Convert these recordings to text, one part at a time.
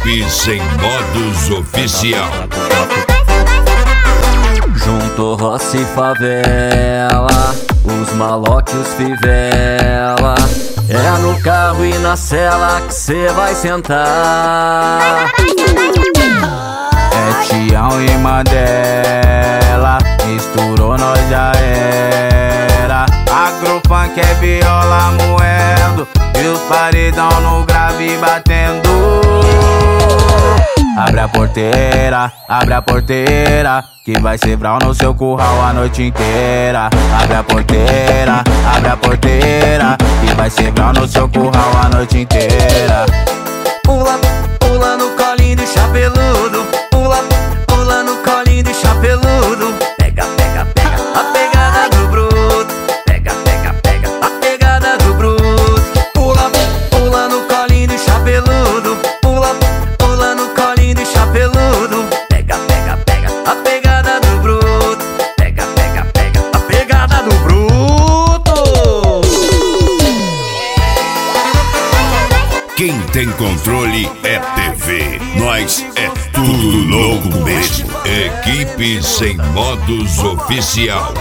Equipe Sem Modos Oficial. Junto roça e favela, os maloque e os fivela. É no carro e na cela que cê vai sentar. É Tião e Mandela, misturou, nós já era. Agrofunk é viola moendo e os paredão no grave batendo. Abre a porteira, que vai ser brau no seu curral a noite inteira. Abre a porteira, que vai ser brau no seu curral a noite inteira. Pula, pula no colinho do chapeludo. Pula, pula no colinho do chapeludo. Pega, pega, pega a pegada do bruto. Pega, pega, pega a pegada do bruto. Pula, pula no colinho do chapeludo. Pula, pula no colinho do chapeludo. Pega, pega, pega a pegada do bruto. Pega, pega, pega a pegada do bruto. Quem tem controle é TV. Nós é tudo louco mesmo. Equipe Sem Modos Oficial.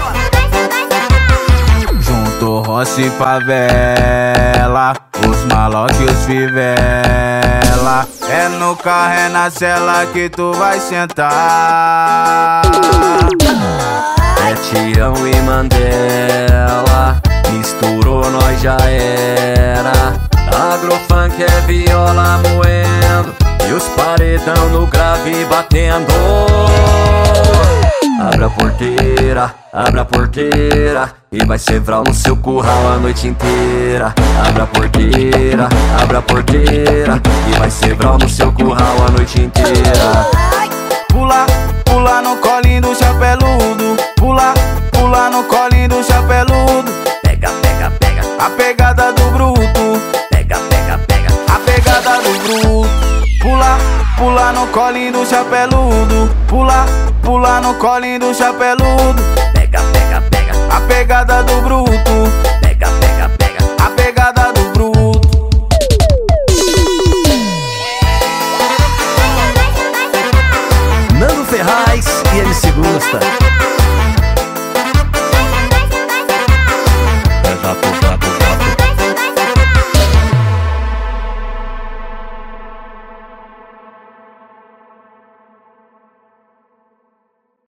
Junto roça e favela, os maloque e os fivela. É no carro, é na cela que tu vai sentar. É Tião e Mandela, misturou, nós já era. Agrofunk é viola moendo e os paredão no grave batendo. Abre a porteira, e vai ser vral no seu curral a noite inteira. Abre a porteira, e vai ser vral no seu curral a noite inteira. Pula, pula no colinho do chapeludo. Pula, pula no colinho do chapeludo. Pega, pega, pega a pegada do bruto. Pega, pega, pega a pegada do bruto. Pula, pula no colinho do chapeludo. Pula, pula no colinho do chapeludo.